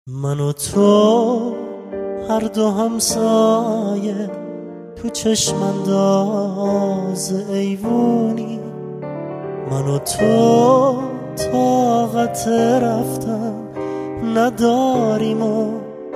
من و تو هر دو همسایه تو چشم انداز ایوونی. من و تو طاقت رفتن نداریم و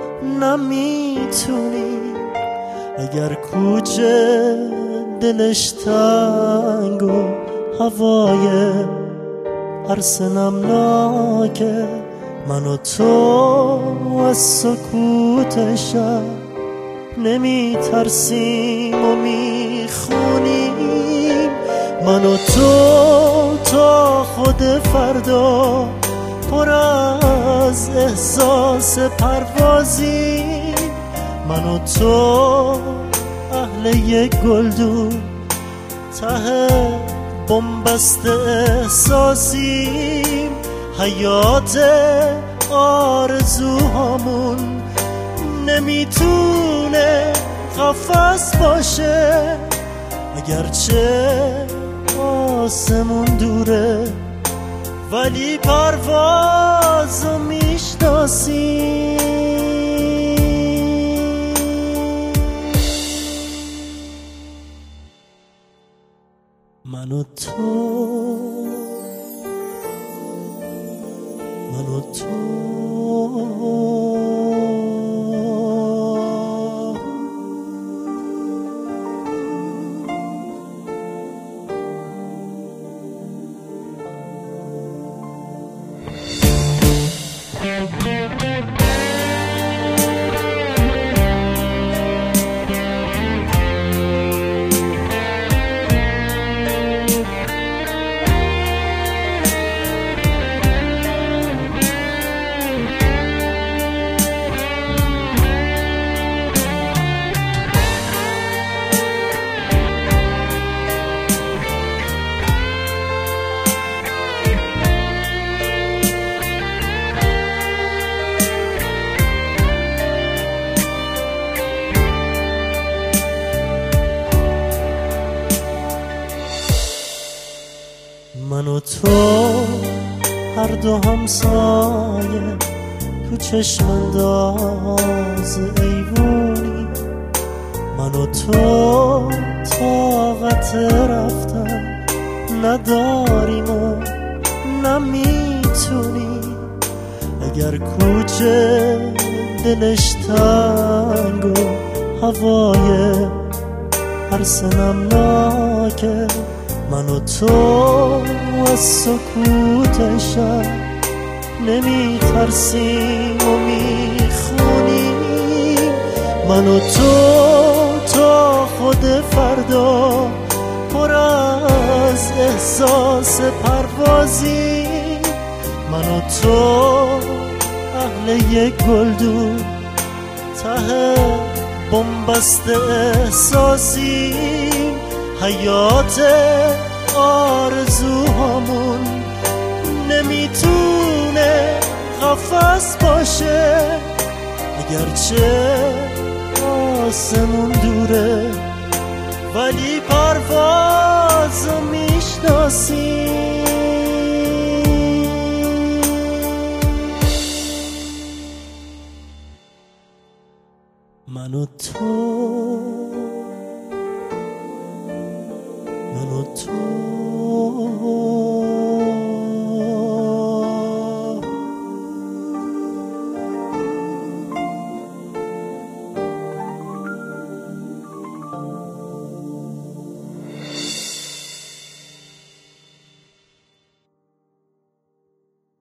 نمیتونیم. اگر کوچه دلش تنگ و هوای عرص نمناکه، من و تو از سکوت شب نمی ترسیم و می خونیم. من و تو تا خود فردا پر از احساس پروازیم. من و تو اهل یک گلدون ته بنبست احساسیم. حیات آرزوهامون نمیتونه قفس باشه، اگرچه آسمون دوره ولی پروازو میشناسیم. من و تو من و تو هر دو همسایه تو چشم انداز ایوونی. من و تو طاقت رفتن نداریم و نمیتونیم. اگر کوچه دلش تنگ و هوای عرص نمناکه، من و تو از سکوت شب نمی ترسیم و می خونیم. من و تو تا خود فردا پر از احساس پروازیم. من و تو اهل یک گلدون ته بنبست احساسیم. حیات آرزوهامون نمیتونه قفس باشه، اگرچه آسمون دوره ولی پروازو میشناسیم. من و تو